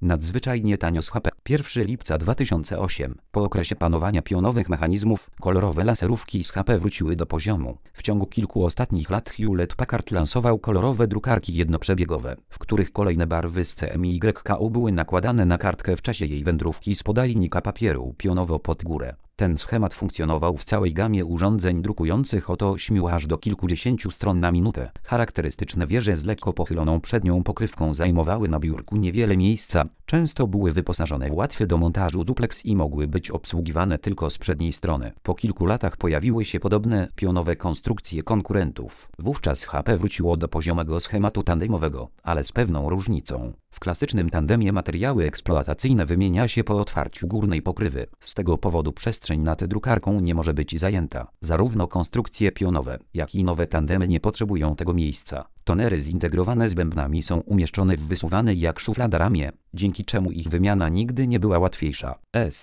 nadzwyczajnie tanio z HP. 1 lipca 2008. Po okresie panowania pionowych mechanizmów, kolorowe laserówki z HP wróciły do poziomu. W ciągu kilku ostatnich lat Hewlett-Packard lansował kolorowe drukarki jednoprzebiegowe, w których kolejne barwy z CMYK były nakładane na kartkę w czasie jej wędrówki z podajnika papieru pionowo pod górę. Ten schemat funkcjonował w całej gamie urządzeń drukujących od 8 aż do kilkudziesięciu stron na minutę. Charakterystyczne wieże z lekko pochyloną przednią pokrywką zajmowały na biurku niewiele miejsca. Często były wyposażone w łatwy do montażu duplex i mogły być obsługiwane tylko z przedniej strony. Po kilku latach pojawiły się podobne pionowe konstrukcje konkurentów. Wówczas HP wróciło do poziomego schematu tandemowego, ale z pewną różnicą. W klasycznym tandemie materiały eksploatacyjne wymienia się po otwarciu górnej pokrywy. Z tego powodu przestrzeń nad drukarką nie może być zajęta. Zarówno konstrukcje pionowe, jak i nowe tandemy nie potrzebują tego miejsca. Tonery zintegrowane z bębnami są umieszczone w wysuwanej jak szuflada ramie, dzięki czemu ich wymiana nigdy nie była łatwiejsza.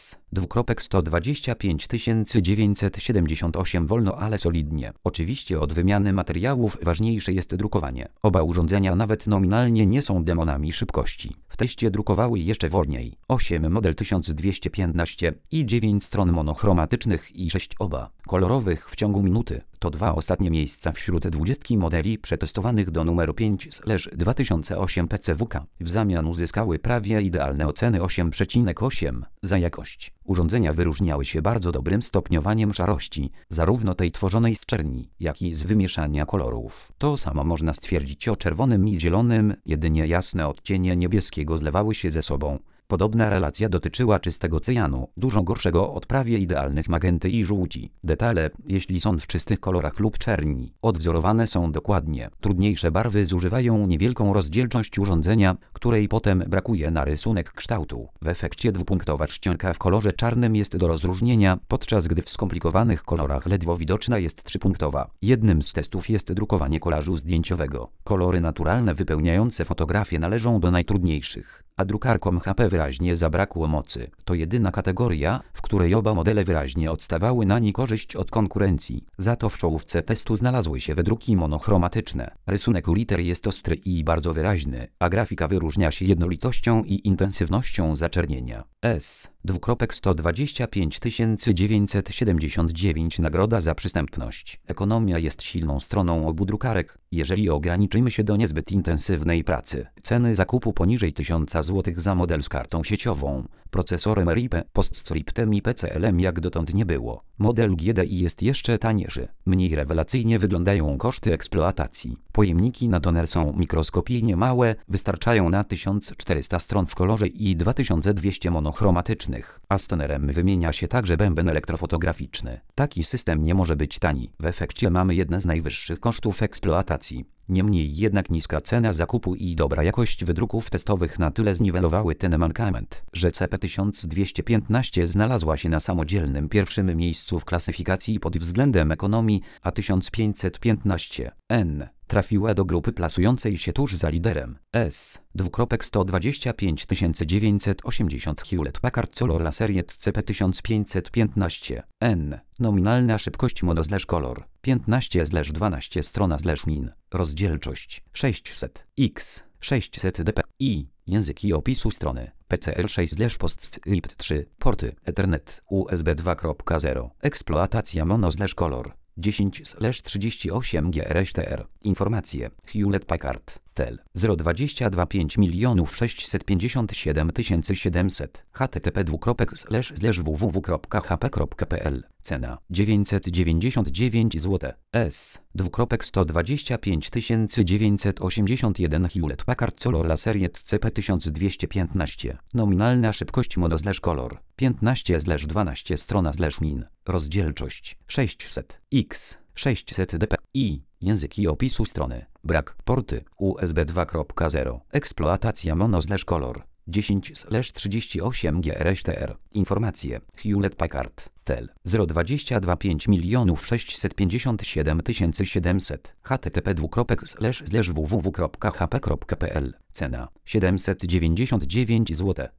S-15978 wolno, ale solidnie. Oczywiście od wymiany materiałów ważniejsze jest drukowanie. Oba urządzenia nawet nominalnie nie są demonami szybkości. W teście drukowały jeszcze wolniej. 8 model 1215 i 9 stron monochromatycznych i 6 oba kolorowych w ciągu minuty. To dwa ostatnie miejsca wśród 20 modeli przetestowanych do numeru 5/2008 PCWK. W zamian uzyskały prawie idealne oceny 8,8 za jakość. Urządzenia wyróżniały się bardzo dobrym stopniowaniem szarości, zarówno tej tworzonej z czerni, jak i z wymieszania kolorów. To samo można stwierdzić o czerwonym i zielonym, jedynie jasne odcienie niebieskiego zlewały się ze sobą. Podobna relacja dotyczyła czystego cyjanu, dużo gorszego od prawie idealnych magenty i żółci. Detale, jeśli są w czystych kolorach lub czerni, odwzorowane są dokładnie. Trudniejsze barwy zużywają niewielką rozdzielczość urządzenia, której potem brakuje na rysunek kształtu. W efekcie dwupunktowa czcionka w kolorze czarnym jest do rozróżnienia, podczas gdy w skomplikowanych kolorach ledwo widoczna jest trzypunktowa. Jednym z testów jest drukowanie kolażu zdjęciowego. Kolory naturalne wypełniające fotografię należą do najtrudniejszych, a drukarkom HP wyraźnie zabrakło mocy. To jedyna kategoria, w której oba modele wyraźnie odstawały na niekorzyść od konkurencji. Za to w czołówce testu znalazły się wydruki monochromatyczne. Rysunek liter jest ostry i bardzo wyraźny, a grafika wyróżnia się jednolitością i intensywnością zaczernienia. S-12979 nagroda za przystępność. Ekonomia jest silną stroną obu drukarek, jeżeli ograniczymy się do niezbyt intensywnej pracy. Ceny zakupu poniżej 1000 zł za model z kartą sieciową, procesorem RIP, postscriptem i PCL-em jak dotąd nie było. Model GDI jest jeszcze taniejszy. Mniej rewelacyjnie wyglądają koszty eksploatacji. Pojemniki na toner są mikroskopijnie małe, wystarczają na 1400 stron w kolorze i 2200 monochromatycznych, a z tonerem wymienia się także bęben elektrofotograficzny. Taki system nie może być tani. W efekcie mamy jedne z najwyższych kosztów eksploatacji. Niemniej jednak niska cena zakupu i dobra jakość wydruków testowych na tyle zniwelowały ten mankament, że CP1215 znalazła się na samodzielnym pierwszym miejscu w klasyfikacji pod względem ekonomii, a 1515N trafiła do grupy plasującej się tuż za liderem. S-125980 Hewlett-Packard Color Laseriet CP1515N. Nominalna szybkość mono/color 15/12 strona/min. Rozdzielczość 600 x 600 dpi. Języki opisu strony PCL 6/PostScript 3. Porty Ethernet USB 2.0. Eksploatacja mono/color 10/38 GRSTR. Informacje Hewlett-Packard Tel 022 657 700 http://www.hp.pl. Cena 999 zł. S-12981 Hewlett-Packard Color Laseriet CP1215. Nominalna szybkość mono/color 15/12 strona/min. Rozdzielczość 600 x 600 dpi. Języki opisu strony. Brak. Porty USB 2.0. Eksploatacja mono/color 10/38 GRSTR. Informacje Hewlett-Packard Tel 022 657 700 http://www.hp.pl. Cena 799 zł.